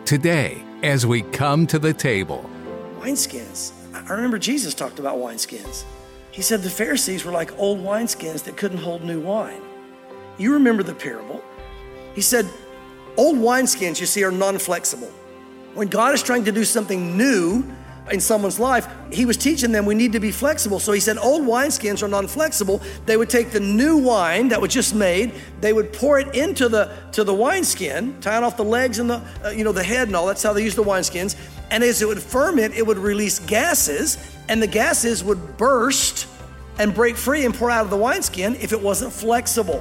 today as we come to the table. Wineskins. I remember Jesus talked about wineskins. He said the Pharisees were like old wineskins that couldn't hold new wine. You remember the parable. He said, old wineskins, you see, are non-flexible. When God is trying to do something new in someone's life, he was teaching them we need to be flexible. So he said old wineskins are non-flexible. They would take the new wine that was just made, they would pour it into the wineskin, tying off the legs and the head and all. That's how they use the wineskins. And as it would ferment, it would release gases, and the gases would burst and break free and pour out of the wineskin if it wasn't flexible.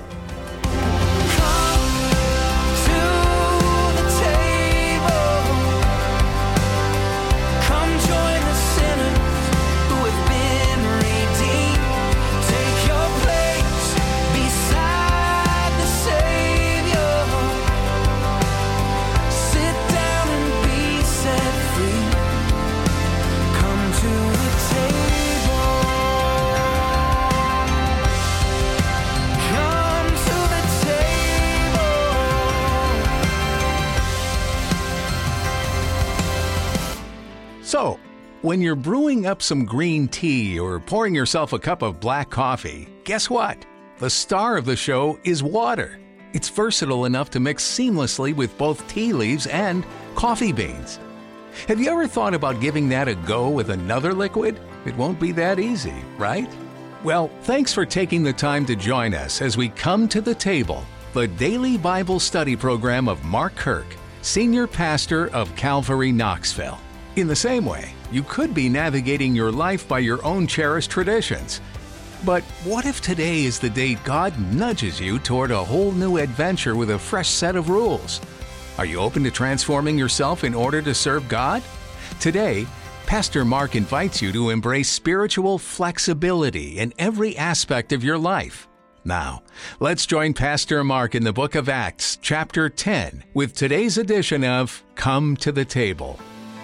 So, when you're brewing up some green tea or pouring yourself a cup of black coffee, guess what? The star of the show is water. It's versatile enough to mix seamlessly with both tea leaves and coffee beans. Have you ever thought about giving that a go with another liquid? It won't be that easy, right? Well, thanks for taking the time to join us as we come to the table, the daily Bible study program of Mark Kirk, Senior Pastor of Calvary Knoxville. In the same way, you could be navigating your life by your own cherished traditions. But what if today is the day God nudges you toward a whole new adventure with a fresh set of rules? Are you open to transforming yourself in order to serve God? Today, Pastor Mark invites you to embrace spiritual flexibility in every aspect of your life. Now, let's join Pastor Mark in the book of Acts, chapter 10, with today's edition of Come to the Table.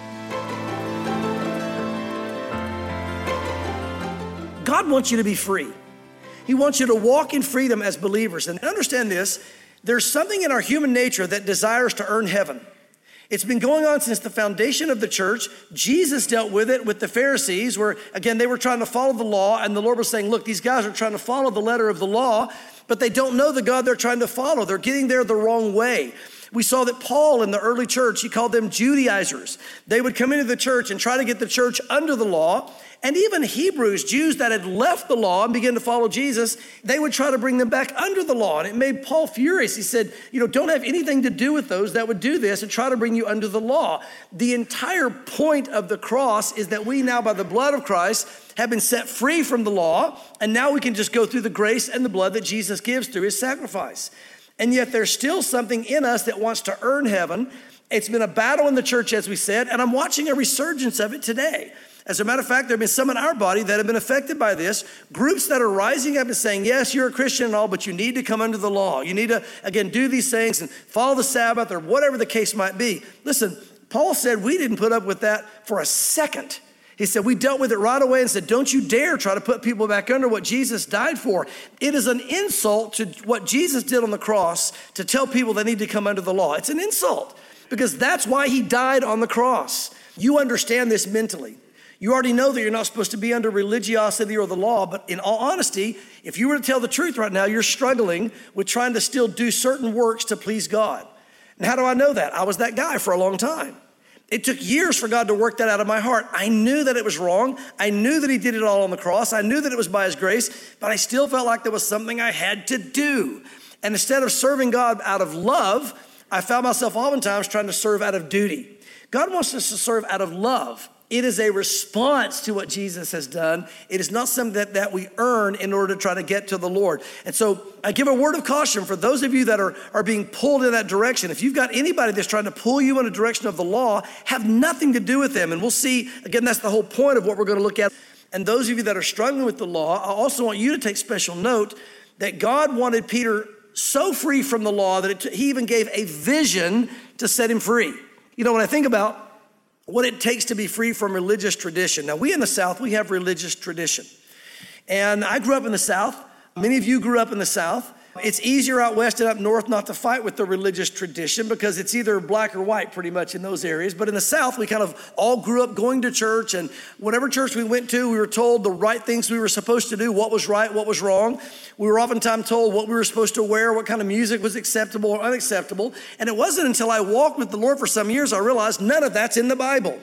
God wants you to be free. He wants you to walk in freedom as believers. And understand this, there's something in our human nature that desires to earn heaven. It's been going on since the foundation of the church. Jesus dealt with it with the Pharisees, where, again, they were trying to follow the law, and the Lord was saying, look, these guys are trying to follow the letter of the law, but they don't know the God they're trying to follow. They're getting there the wrong way. We saw that Paul in the early church, he called them Judaizers. They would come into the church and try to get the church under the law. And even Hebrews, Jews that had left the law and began to follow Jesus, they would try to bring them back under the law. And it made Paul furious. He said, don't have anything to do with those that would do this and try to bring you under the law. The entire point of the cross is that we now, by the blood of Christ, have been set free from the law. And now we can just go through the grace and the blood that Jesus gives through his sacrifice. And yet there's still something in us that wants to earn heaven. It's been a battle in the church, as we said, and I'm watching a resurgence of it today. As a matter of fact, there have been some in our body that have been affected by this. Groups that are rising up and saying, yes, you're a Christian and all, but you need to come under the law. You need to, again, do these things and follow the Sabbath or whatever the case might be. Listen, Paul said we didn't put up with that for a second. He said, we dealt with it right away and said, don't you dare try to put people back under what Jesus died for. It is an insult to what Jesus did on the cross to tell people they need to come under the law. It's an insult because that's why he died on the cross. You understand this mentally. You already know that you're not supposed to be under religiosity or the law, but in all honesty, if you were to tell the truth right now, you're struggling with trying to still do certain works to please God. And how do I know that? I was that guy for a long time. It took years for God to work that out of my heart. I knew that it was wrong. I knew that he did it all on the cross. I knew that it was by his grace, but I still felt like there was something I had to do. And instead of serving God out of love, I found myself oftentimes trying to serve out of duty. God wants us to serve out of love. It is a response to what Jesus has done. It is not something that we earn in order to try to get to the Lord. And so I give a word of caution for those of you that are being pulled in that direction. If you've got anybody that's trying to pull you in a direction of the law, have nothing to do with them. And we'll see, again, that's the whole point of what we're going to look at. And those of you that are struggling with the law, I also want you to take special note that God wanted Peter so free from the law that he even gave a vision to set him free. When I think about what it takes to be free from religious tradition. Now, we in the South, we have religious tradition. And I grew up in the South. Many of you grew up in the South. It's easier out west and up north not to fight with the religious tradition because it's either black or white pretty much in those areas. But in the South, we kind of all grew up going to church, and whatever church we went to, we were told the right things we were supposed to do, what was right, what was wrong. We were oftentimes told what we were supposed to wear, what kind of music was acceptable or unacceptable. And it wasn't until I walked with the Lord for some years I realized none of that's in the Bible.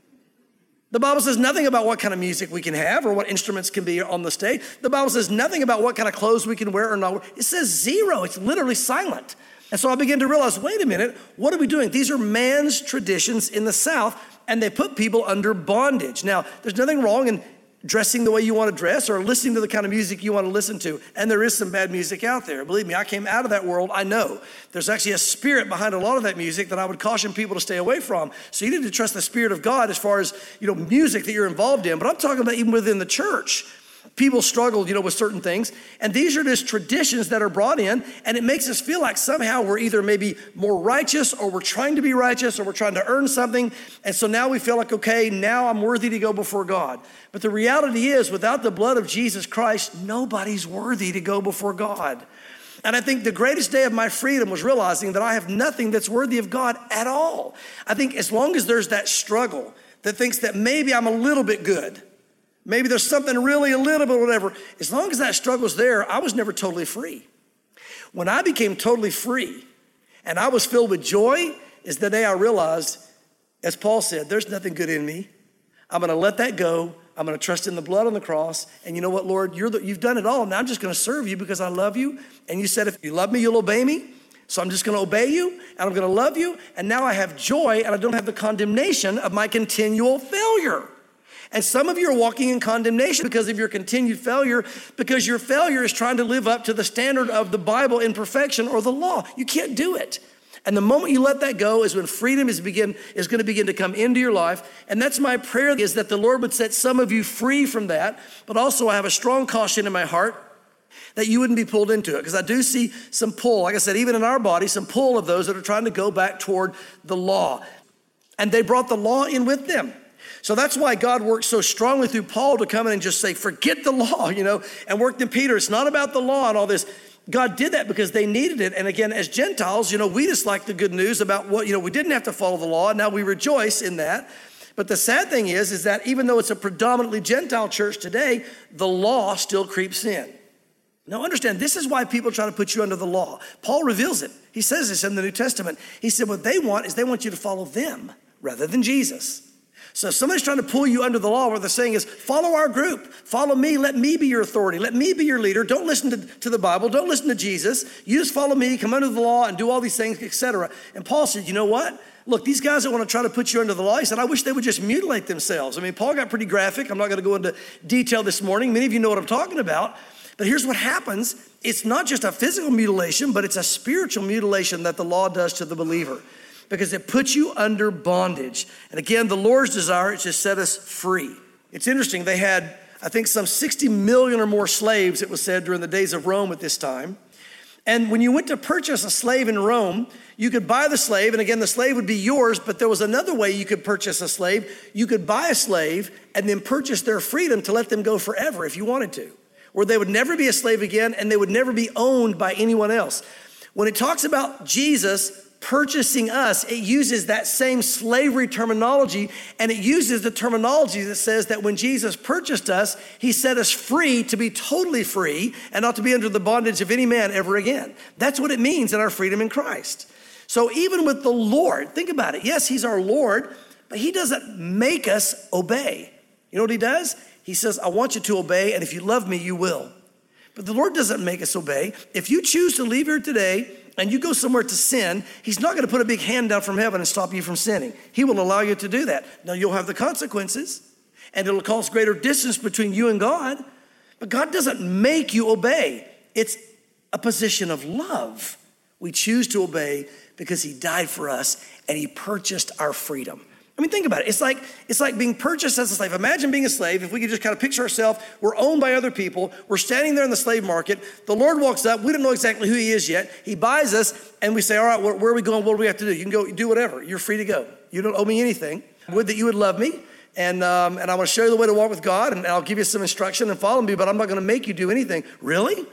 The Bible says nothing about what kind of music we can have or what instruments can be on the stage. The Bible says nothing about what kind of clothes we can wear or not wear. It says zero. It's literally silent. And so I began to realize, wait a minute, what are we doing? These are man's traditions in the South, and they put people under bondage. Now, there's nothing wrong in dressing the way you want to dress or listening to the kind of music you want to listen to. And there is some bad music out there. Believe me, I came out of that world. I know there's actually a spirit behind a lot of that music that I would caution people to stay away from. So you need to trust the Spirit of God as far as, music that you're involved in. But I'm talking about even within the church. People struggle, with certain things. And these are just traditions that are brought in, and it makes us feel like somehow we're either maybe more righteous or we're trying to be righteous or we're trying to earn something. And so now we feel like, okay, now I'm worthy to go before God. But the reality is, without the blood of Jesus Christ, nobody's worthy to go before God. And I think the greatest day of my freedom was realizing that I have nothing that's worthy of God at all. I think as long as there's that struggle that thinks that maybe I'm a little bit good, maybe there's something really a little bit, whatever. As long as that struggle's there, I was never totally free. When I became totally free and I was filled with joy is the day I realized, as Paul said, there's nothing good in me. I'm going to let that go. I'm going to trust in the blood on the cross. And you know what, Lord, you've done it all. Now I'm just going to serve you because I love you. And you said, if you love me, you'll obey me. So I'm just going to obey you and I'm going to love you. And now I have joy and I don't have the condemnation of my continual failure. And some of you are walking in condemnation because of your continued failure, because your failure is trying to live up to the standard of the Bible in perfection or the law. You can't do it. And the moment you let that go is when freedom is going to begin to come into your life. And that's my prayer, is that the Lord would set some of you free from that. But also I have a strong caution in my heart that you wouldn't be pulled into it. Because I do see some pull, like I said, even in our body, some pull of those that are trying to go back toward the law. And they brought the law in with them. So that's why God worked so strongly through Paul to come in and just say, forget the law, and worked in Peter. It's not about the law and all this. God did that because they needed it. And again, as Gentiles, we just like the good news about what, we didn't have to follow the law. Now we rejoice in that. But the sad thing is that even though it's a predominantly Gentile church today, the law still creeps in. Now understand, this is why people try to put you under the law. Paul reveals it. He says this in the New Testament. He said what they want is they want you to follow them rather than Jesus. So if somebody's trying to pull you under the law, what they're saying is, follow our group, follow me, let me be your authority, let me be your leader, don't listen to the Bible, don't listen to Jesus, you just follow me, come under the law and do all these things, etc. And Paul said, you know what? Look, these guys that want to try to put you under the law, he said, I wish they would just mutilate themselves. I mean, Paul got pretty graphic. I'm not going to go into detail this morning. Many of you know what I'm talking about. But here's what happens. It's not just a physical mutilation, but it's a spiritual mutilation that the law does to the believer, because it puts you under bondage. And again, the Lord's desire is to set us free. It's interesting. They had, I think, some 60 million or more slaves, it was said, during the days of Rome at this time. And when you went to purchase a slave in Rome, you could buy the slave, and again, the slave would be yours, but there was another way you could purchase a slave. You could buy a slave and then purchase their freedom to let them go forever if you wanted to, where they would never be a slave again and they would never be owned by anyone else. When it talks about Jesus purchasing us, it uses that same slavery terminology, and it uses the terminology that says that when Jesus purchased us, he set us free to be totally free and not to be under the bondage of any man ever again. That's what it means in our freedom in Christ. So even with the Lord, think about it. Yes, he's our Lord, but he doesn't make us obey. You know what he does? He says, I want you to obey, and if you love me, you will. But the Lord doesn't make us obey. If you choose to leave here today and you go somewhere to sin, he's not going to put a big hand down from heaven and stop you from sinning. He will allow you to do that. Now, you'll have the consequences, and it'll cause greater distance between you and God, but God doesn't make you obey. It's a position of love. We choose to obey because he died for us and he purchased our freedom. I mean, think about it. It's like being purchased as a slave. Imagine being a slave. If we could just kind of picture ourselves, we're owned by other people. We're standing there in the slave market. The Lord walks up. We don't know exactly who he is yet. He buys us, and we say, all right, where are we going? What do we have to do? You can go do whatever. You're free to go. You don't owe me anything. Would that you would love me, and I want to show you the way to walk with God, and I'll give you some instruction and follow me, but I'm not going to make you do anything. Really?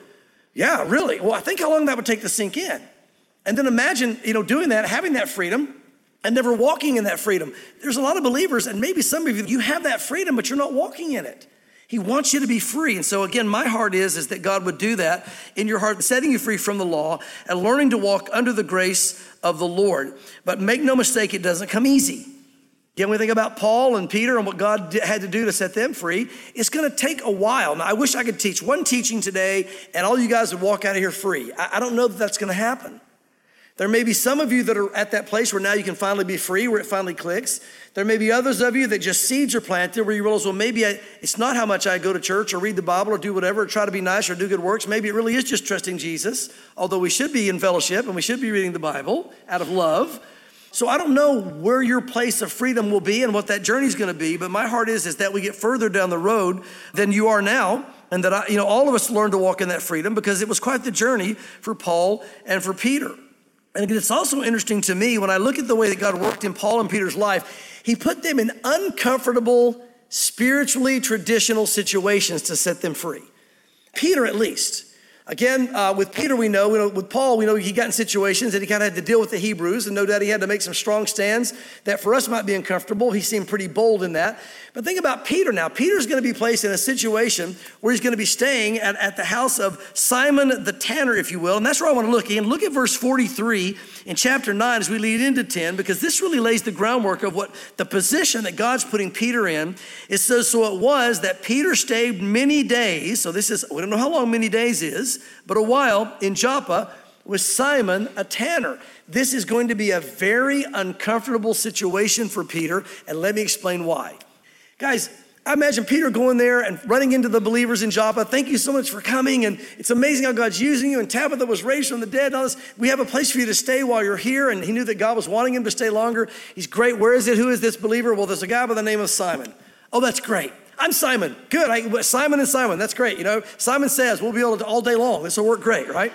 Yeah, really? Well, I think how long that would take to sink in. And then imagine, doing that, having that freedom, and never walking in that freedom. There's a lot of believers, and maybe some of you have that freedom, but you're not walking in it. He wants you to be free. And so again, my heart is that God would do that in your heart, setting you free from the law and learning to walk under the grace of the Lord. But make no mistake, it doesn't come easy. Again, when we think about Paul and Peter and what God had to do to set them free, it's going to take a while. Now, I wish I could teach one teaching today and all you guys would walk out of here free. I don't know that that's going to happen. There may be some of you that are at that place where now you can finally be free, where it finally clicks. There may be others of you that just seeds are planted where you realize, well, maybe it's not how much I go to church or read the Bible or do whatever, or try to be nice or do good works. Maybe it really is just trusting Jesus, although we should be in fellowship and we should be reading the Bible out of love. So I don't know where your place of freedom will be and what that journey is going to be, but my heart is that we get further down the road than you are now, and that all of us learn to walk in that freedom, because it was quite the journey for Paul and for Peter. And again, it's also interesting to me when I look at the way that God worked in Paul and Peter's life, he put them in uncomfortable, spiritually traditional situations to set them free. Peter, at least. Again, with Peter, we know, with Paul, we know he got in situations that he kind of had to deal with the Hebrews, and no doubt he had to make some strong stands that for us might be uncomfortable. He seemed pretty bold in that. But think about Peter now. Peter's going to be placed in a situation where he's going to be staying at the house of Simon the tanner, if you will. And that's where I want to look in. Look at verse 43 in chapter 9 as we lead into 10, because this really lays the groundwork of what the position that God's putting Peter in. It says, so it was that Peter stayed many days. So this is, we don't know how long many days is, but a while in Joppa with Simon a tanner. This is going to be a very uncomfortable situation for Peter, and let me explain why. Guys, I imagine Peter going there and running into the believers in Joppa. Thank you so much for coming, and it's amazing how God's using you, and Tabitha was raised from the dead and all this. We have a place for you to stay while you're here, and he knew that God was wanting him to stay longer. He's great. Where is it? Who is this believer? Well, there's a guy by the name of Simon. Oh, that's great. I'm Simon. Good. Simon and Simon. That's great. Simon says we'll be able to all day long. This will work great, right?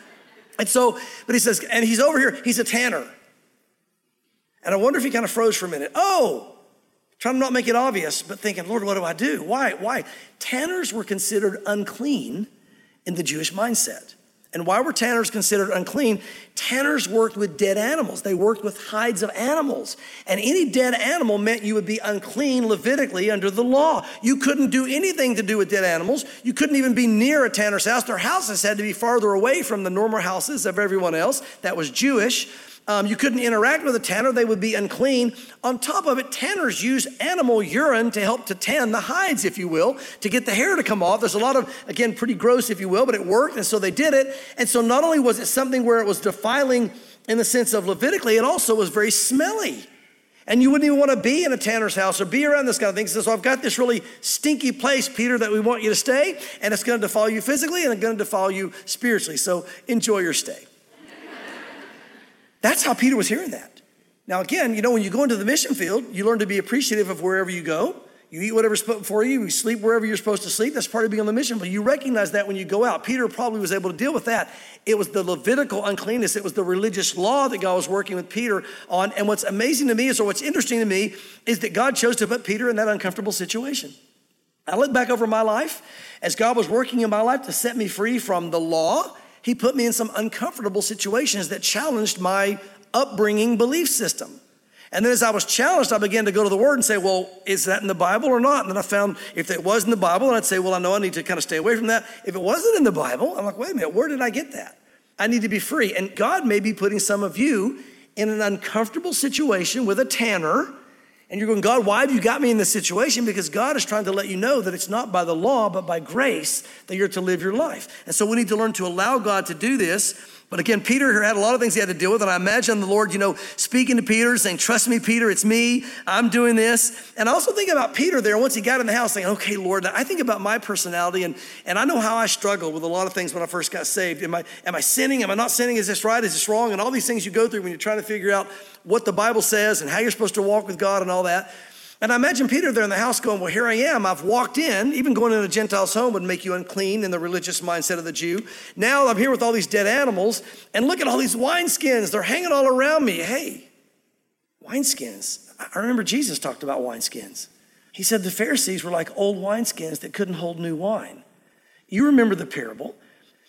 And so, but he says, and he's over here. He's a tanner. And I wonder if he kind of froze for a minute. Oh, trying to not make it obvious, but thinking, Lord, what do I do? Why? Tanners were considered unclean in the Jewish mindset. And why were tanners considered unclean? Tanners worked with dead animals. They worked with hides of animals. And any dead animal meant you would be unclean Levitically under the law. You couldn't do anything to do with dead animals. You couldn't even be near a tanner's house. Their houses had to be farther away from the normal houses of everyone else that was Jewish. You couldn't interact with a tanner. They would be unclean. On top of it, tanners use animal urine to help to tan the hides, if you will, to get the hair to come off. There's a lot of, again, pretty gross, if you will, but it worked, and so they did it. And so not only was it something where it was defiling in the sense of Levitically, it also was very smelly. And you wouldn't even want to be in a tanner's house or be around this kind of thing. So I've got this really stinky place, Peter, that we want you to stay, and it's going to defile you physically and it's going to defile you spiritually. So enjoy your stay. That's how Peter was hearing that. Now, again, when you go into the mission field, you learn to be appreciative of wherever you go. You eat whatever's put before you. You sleep wherever you're supposed to sleep. That's part of being on the mission. But you recognize that when you go out. Peter probably was able to deal with that. It was the Levitical uncleanness. It was the religious law that God was working with Peter on. And what's amazing to me what's interesting to me is that God chose to put Peter in that uncomfortable situation. I look back over my life as God was working in my life to set me free from the law. He put me in some uncomfortable situations that challenged my upbringing belief system. And then as I was challenged, I began to go to the Word and say, well, is that in the Bible or not? And then I found if it was in the Bible, and I'd say, well, I know I need to kind of stay away from that. If it wasn't in the Bible, I'm like, wait a minute, where did I get that? I need to be free. And God may be putting some of you in an uncomfortable situation with a tanner. And you're going, God, why have you got me in this situation? Because God is trying to let you know that it's not by the law, but by grace that you're to live your life. And so we need to learn to allow God to do this. But again, Peter had a lot of things he had to deal with. And I imagine the Lord, speaking to Peter, saying, trust me, Peter, it's me. I'm doing this. And I also think about Peter there once he got in the house saying, okay, Lord, I think about my personality. And I know how I struggled with a lot of things when I first got saved. Am I sinning? Am I not sinning? Is this right? Is this wrong? And all these things you go through when you're trying to figure out what the Bible says and how you're supposed to walk with God and all that. And I imagine Peter there in the house going, well, here I am. I've walked in. Even going in a Gentile's home would make you unclean in the religious mindset of the Jew. Now I'm here with all these dead animals. And look at all these wineskins. They're hanging all around me. Hey, wineskins. I remember Jesus talked about wineskins. He said the Pharisees were like old wineskins that couldn't hold new wine. You remember the parable.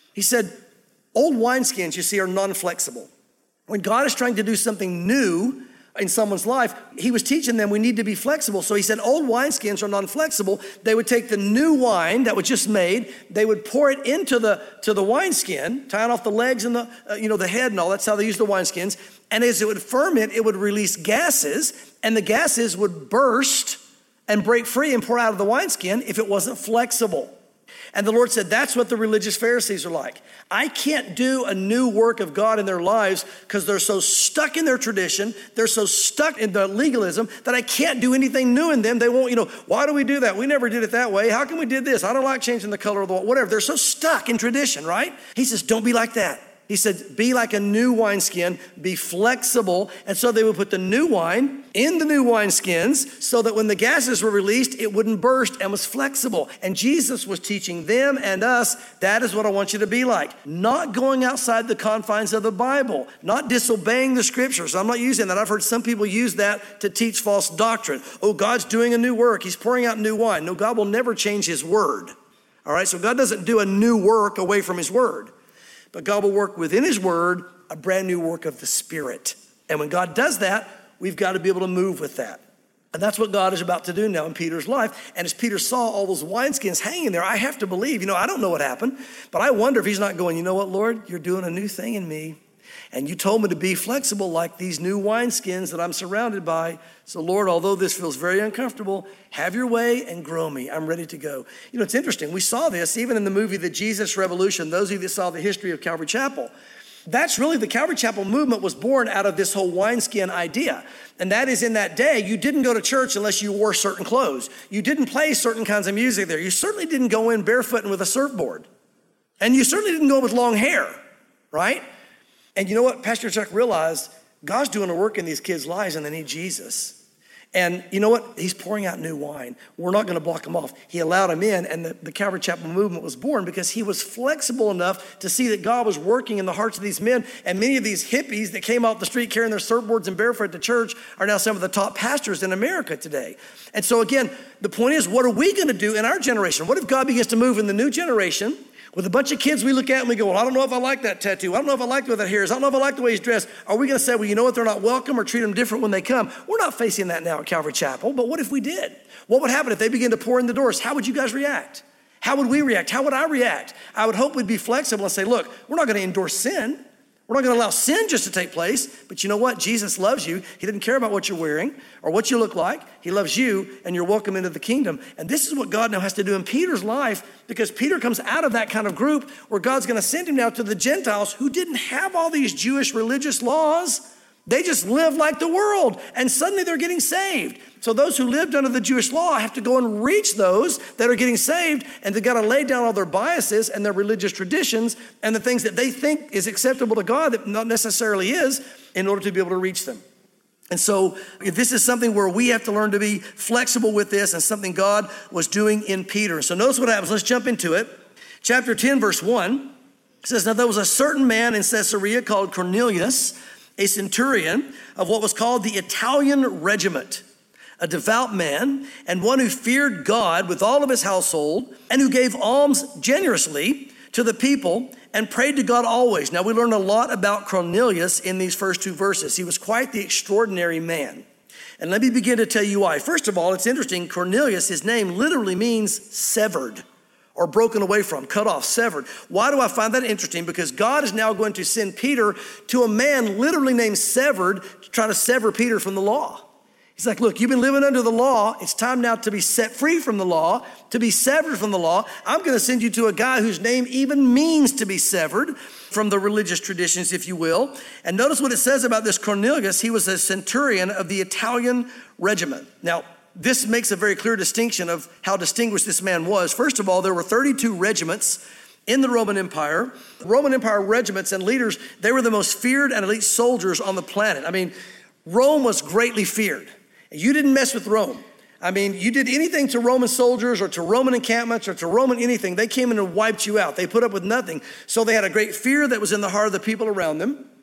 He said, old wineskins, you see, are non-flexible. When God is trying to do something new in someone's life, he was teaching them we need to be flexible. So he said old wineskins are non-flexible. They would take the new wine that was just made, they would pour it into the wineskin, tying off the legs and the head and all. That's how they use the wineskins. And as it would ferment, it would release gases, and the gases would burst and break free and pour out of the wineskin if it wasn't flexible. And the Lord said, that's what the religious Pharisees are like. I can't do a new work of God in their lives because they're so stuck in their tradition. They're so stuck in the legalism that I can't do anything new in them. They won't, why do we do that? We never did it that way. How come we did this? I don't like changing the color of the wall, whatever. They're so stuck in tradition, right? He says, don't be like that. He said, be like a new wineskin, be flexible. And so they would put the new wine in the new wineskins so that when the gases were released, it wouldn't burst and was flexible. And Jesus was teaching them and us, that is what I want you to be like. Not going outside the confines of the Bible, not disobeying the scriptures. I'm not using that. I've heard some people use that to teach false doctrine. Oh, God's doing a new work. He's pouring out new wine. No, God will never change his word. All right, so God doesn't do a new work away from his word. But God will work within his word, a brand new work of the Spirit. And when God does that, we've got to be able to move with that. And that's what God is about to do now in Peter's life. And as Peter saw all those wineskins hanging there, I have to believe, I don't know what happened, but I wonder if he's not going, you know what, Lord, you're doing a new thing in me. And you told me to be flexible like these new wineskins that I'm surrounded by. So Lord, although this feels very uncomfortable, have your way and grow me. I'm ready to go. It's interesting. We saw this even in the movie, The Jesus Revolution. Those of you that saw the history of Calvary Chapel, that's really the Calvary Chapel movement was born out of this whole wineskin idea. And that is in that day, you didn't go to church unless you wore certain clothes. You didn't play certain kinds of music there. You certainly didn't go in barefoot and with a surfboard. And you certainly didn't go with long hair, right? And you know what? Pastor Chuck realized God's doing a work in these kids' lives and they need Jesus. And you know what? He's pouring out new wine. We're not going to block him off. He allowed him in, and the Calvary Chapel movement was born because he was flexible enough to see that God was working in the hearts of these men. And many of these hippies that came off the street carrying their surfboards and barefoot to church are now some of the top pastors in America today. And so again, the point is, what are we going to do in our generation? What if God begins to move in the new generation with a bunch of kids we look at and we go, well, I don't know if I like that tattoo. I don't know if I like the way that hair is. I don't know if I like the way he's dressed. Are we going to say, well, you know what? They're not welcome or treat them different when they come? We're not facing that now at Calvary Chapel, but what if we did? What would happen if they begin to pour in the doors? How would you guys react? How would we react? How would I react? I would hope we'd be flexible and say, look, we're not going to endorse sin. We're not going to allow sin just to take place, but you know what? Jesus loves you. He doesn't care about what you're wearing or what you look like. He loves you, and you're welcome into the kingdom. And this is what God now has to do in Peter's life, because Peter comes out of that kind of group where God's going to send him now to the Gentiles who didn't have all these Jewish religious laws. They just live like the world, and suddenly they're getting saved. So those who lived under the Jewish law have to go and reach those that are getting saved, and they've got to lay down all their biases and their religious traditions and the things that they think is acceptable to God that not necessarily is, in order to be able to reach them. And so this is something where we have to learn to be flexible with this, and something God was doing in Peter. So notice what happens. Let's jump into it. Chapter 10, verse 1 says, now there was a certain man in Caesarea called Cornelius, a centurion of what was called the Italian regiment, a devout man, and one who feared God with all of his household, and who gave alms generously to the people and prayed to God always. Now we learn a lot about Cornelius in these first two verses. He was quite the extraordinary man. And let me begin to tell you why. First of all, it's interesting. Cornelius, his name literally means severed, or broken away from, cut off, severed. Why do I find that interesting? Because God is now going to send Peter to a man literally named Severed to try to sever Peter from the law. He's like, look, you've been living under the law. It's time now to be set free from the law, to be severed from the law. I'm going to send you to a guy whose name even means to be severed from the religious traditions, if you will. And notice what it says about this Cornelius. He was a centurion of the Italian regiment. Now, this makes a very clear distinction of how distinguished this man was. First of all, there were 32 regiments in the Roman Empire. Roman Empire regiments and leaders, they were the most feared and elite soldiers on the planet. I mean, Rome was greatly feared. You didn't mess with Rome. I mean, you did anything to Roman soldiers or to Roman encampments or to Roman anything, they came in and wiped you out. They put up with nothing. So they had a great fear that was in the heart of the people around them.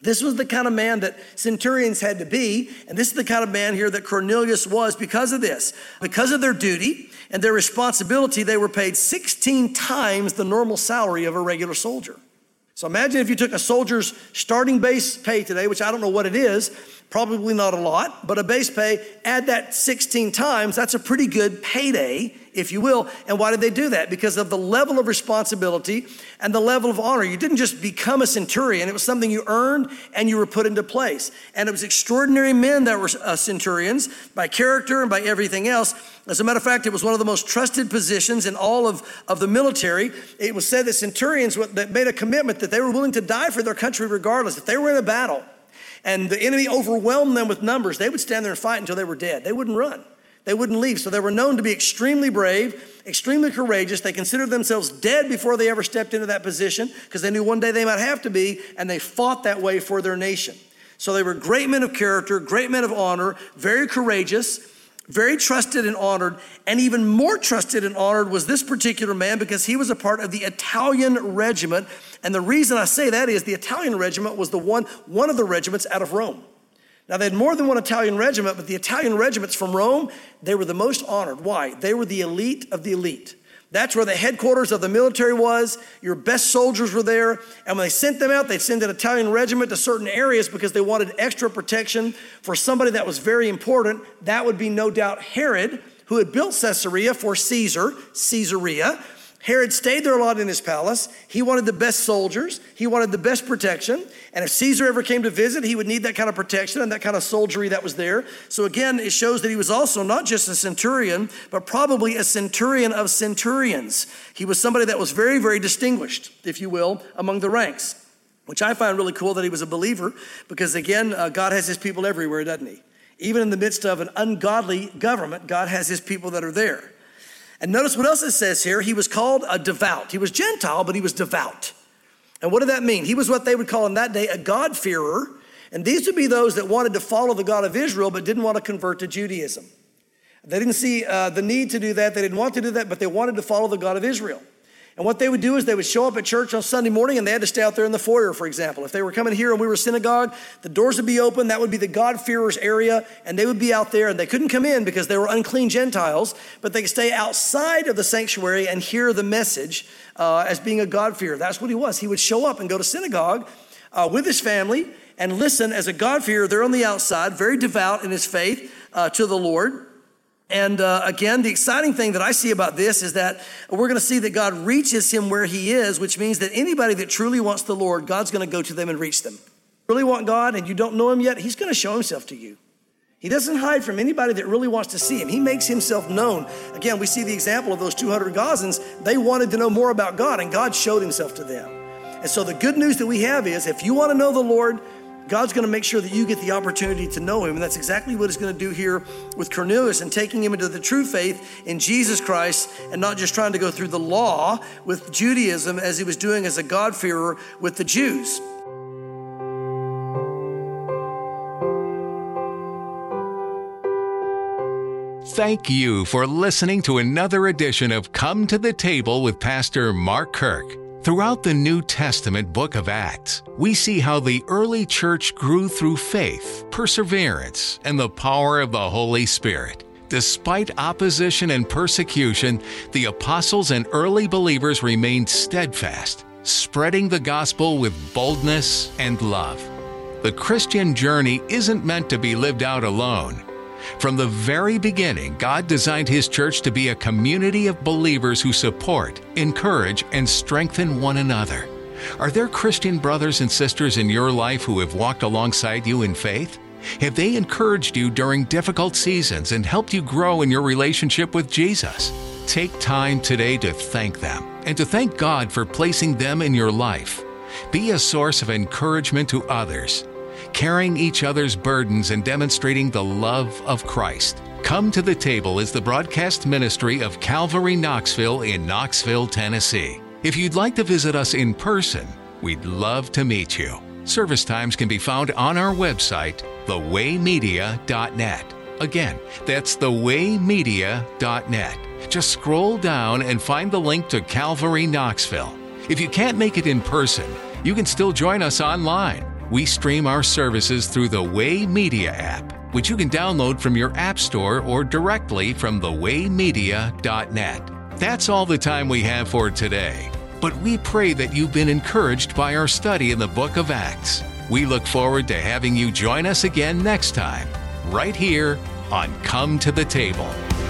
This was the kind of man that centurions had to be, and this is the kind of man here that Cornelius was because of this. Because of their duty and their responsibility, they were paid 16 times the normal salary of a regular soldier. So imagine if you took a soldier's starting base pay today, which I don't know what it is, probably not a lot, but a base pay, add that 16 times, that's a pretty good payday, if you will. And why did they do that? Because of the level of responsibility and the level of honor. You didn't just become a centurion. It was something you earned and you were put into place. And it was extraordinary men that were centurions by character and by everything else. As a matter of fact, it was one of the most trusted positions in all of the military. It was said that centurions that made a commitment that they were willing to die for their country regardless. If they were in a battle and the enemy overwhelmed them with numbers, they would stand there and fight until they were dead. They wouldn't run. They wouldn't leave. So they were known to be extremely brave, extremely courageous. They considered themselves dead before they ever stepped into that position because they knew one day they might have to be, and they fought that way for their nation. So they were great men of character, great men of honor, very courageous, very trusted and honored, and even more trusted and honored was this particular man because he was a part of the Italian regiment. And the reason I say that is the Italian regiment was one of the regiments out of Rome. Now, they had more than one Italian regiment, but the Italian regiments from Rome, they were the most honored. Why? They were the elite of the elite. That's where the headquarters of the military was. Your best soldiers were there. And when they sent them out, they'd send an Italian regiment to certain areas because they wanted extra protection for somebody that was very important. That would be no doubt Herod, who had built Caesarea for Caesarea. Herod stayed there a lot in his palace. He wanted the best soldiers. He wanted the best protection. And if Caesar ever came to visit, he would need that kind of protection and that kind of soldiery that was there. So again, it shows that he was also not just a centurion, but probably a centurion of centurions. He was somebody that was very, very distinguished, if you will, among the ranks, which I find really cool that he was a believer because again, God has his people everywhere, doesn't he? Even in the midst of an ungodly government, God has his people that are there. And notice what else it says here. He was called a devout. He was Gentile, but he was devout. And what did that mean? He was what they would call in that day a God-fearer. And these would be those that wanted to follow the God of Israel, but didn't want to convert to Judaism. They didn't see the need to do that. They didn't want to do that, but they wanted to follow the God of Israel. And what they would do is they would show up at church on Sunday morning and they had to stay out there in the foyer, for example. If they were coming here and we were a synagogue, the doors would be open. That would be the God-fearers area. And they would be out there and they couldn't come in because they were unclean Gentiles, but they could stay outside of the sanctuary and hear the message as being a God-fearer. That's what he was. He would show up and go to synagogue with his family and listen as a God-fearer. They're on the outside, very devout in his faith to the Lord. And again, the exciting thing that I see about this is that we're going to see that God reaches him where he is, which means that anybody that truly wants the Lord, God's going to go to them and reach them. Really want God and you don't know him yet, he's going to show himself to you. He doesn't hide from anybody that really wants to see him. He makes himself known. Again, we see the example of those 200 Gazans. They wanted to know more about God and God showed himself to them. And so the good news that we have is if you want to know the Lord, God's going to make sure that you get the opportunity to know him. And that's exactly what he's going to do here with Cornelius and taking him into the true faith in Jesus Christ and not just trying to go through the law with Judaism as he was doing as a God-fearer with the Jews. Thank you for listening to another edition of Come to the Table with Pastor Mark Kirk. Throughout the New Testament book of Acts, we see how the early church grew through faith, perseverance, and the power of the Holy Spirit. Despite opposition and persecution, the apostles and early believers remained steadfast, spreading the gospel with boldness and love. The Christian journey isn't meant to be lived out alone. From the very beginning, God designed his church to be a community of believers who support, encourage, and strengthen one another. Are there Christian brothers and sisters in your life who have walked alongside you in faith? Have they encouraged you during difficult seasons and helped you grow in your relationship with Jesus? Take time today to thank them and to thank God for placing them in your life. Be a source of encouragement to others, carrying each other's burdens and demonstrating the love of Christ. Come to the Table is the broadcast ministry of Calvary Knoxville in Knoxville, Tennessee. If you'd like to visit us in person, we'd love to meet you. Service times can be found on our website, thewaymedia.net. Again, that's thewaymedia.net. Just scroll down and find the link to Calvary Knoxville. If you can't make it in person, you can still join us online. We stream our services through the Way Media app, which you can download from your app store or directly from thewaymedia.net. That's all the time we have for today, but we pray that you've been encouraged by our study in the book of Acts. We look forward to having you join us again next time, right here on Come to the Table.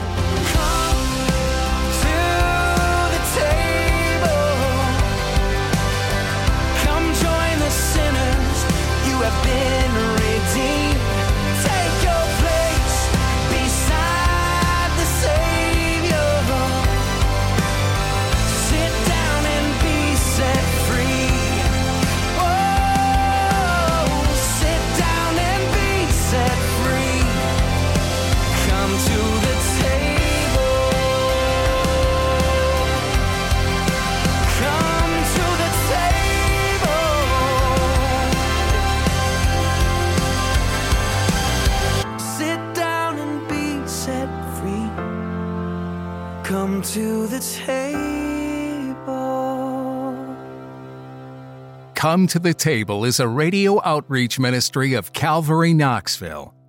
Come to the table. Come to the Table is a radio outreach ministry of Calvary Knoxville.